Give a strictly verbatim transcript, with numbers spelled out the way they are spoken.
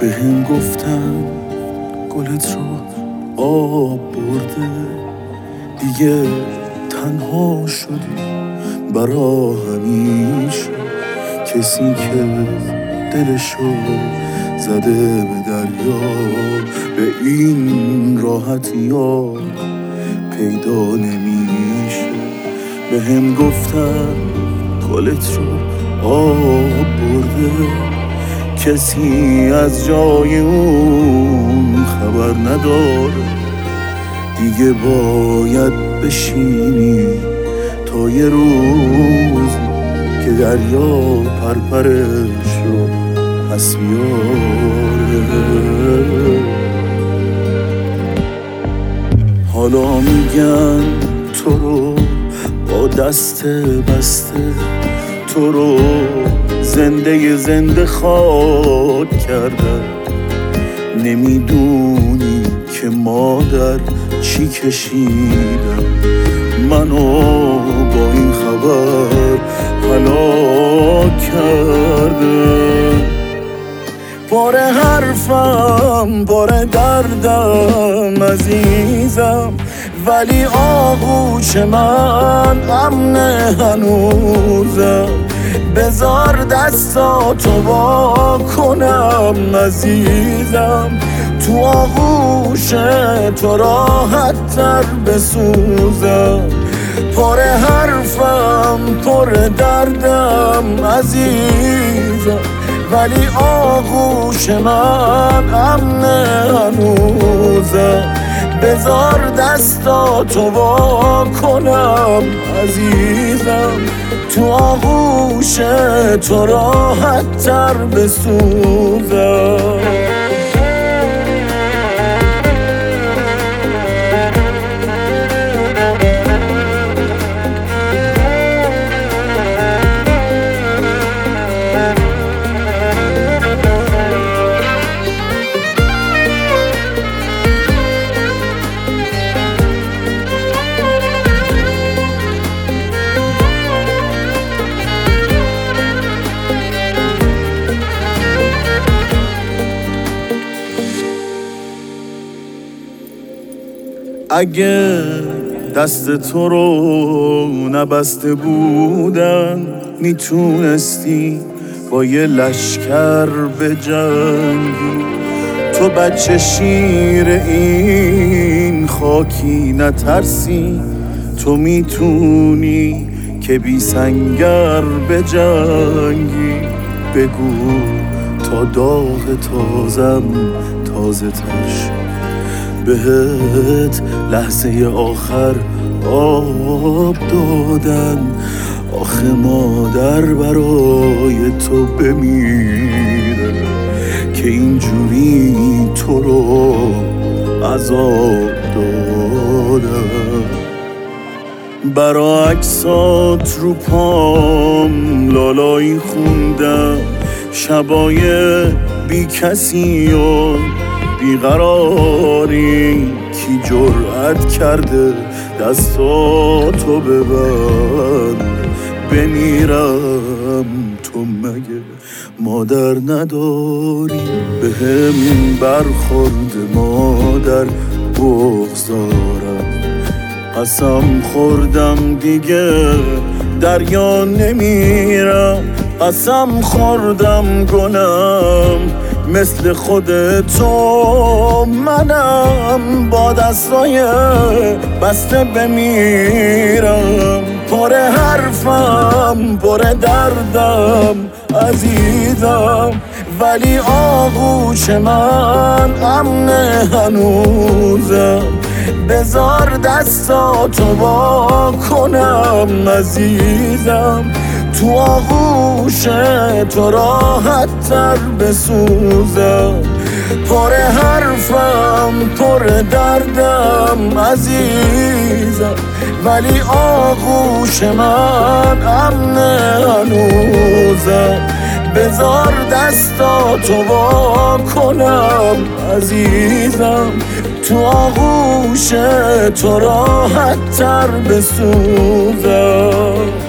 به هم گفتن گلت رو آب برده، دیگه تنها شدی برا همیشه. کسی که دلشو زده به دریا به این راحتی ها پیدا نمیشه. به هم گفتن گلت رو آب برده، کسی از جای اون خبر نداره. دیگه باید بشینی تا یه روزی که دریا پرپرش رو پس بیاره. حالا میگن تو رو با دست بسته، تو رو زنده زنده خاک کردن. نمیدونی که مادر چی کشیدم، منو با این خبر هلاک کرده. پر حرفم پر دردم عزیزم، ولی آغوش من امن هنوزم. بذار دستاتو وا کنم عزیزم، تو آغوش تو راحت تر بسوزم. پر حرفم پر دردم عزیزم، ولی آغوش من امن هنوزم. بذار دستاتو وا کنم عزیزم، تو آغوش تو راحت تر بسوزم. اگه دست تو رو نبسته بودن، میتونستی با یه لشکر بجنگی. تو بچه شیر این خاکی نترسی، تو میتونی که بی سنگر بجنگی. بگو تا داغ تازم تازه تر، بهت لحظه آخر آب دادن. آخه مادر برای تو بمیره که اینجوری تو رو عذاب دادن. برا عکسات رو پام لالایی خوندم، شبای بی کسی و بیقراری. کی جرأت کرده دستاتو ببند؟ بمیرم تو مگه مادر نداری؟ به هم برخورد مادر بغضارم، قسم خوردم دیگه دریا نمیرم. قسم خوردم گلم مثل خود تو منم، با دستای بسته بمیرم. پر حرفم پر دردم عزیزم، ولی آغوش من امن هنوزم. بذار دستاتو وا کنم عزیزم، تو آغوش تو راحت تر بسوزم. پر حرفم پر دردم عزیزم، ولی آغوش من امن هنوزم. بذار دستاتو وا کنم عزیزم، تو آغوش تو راحت تر بسوزم.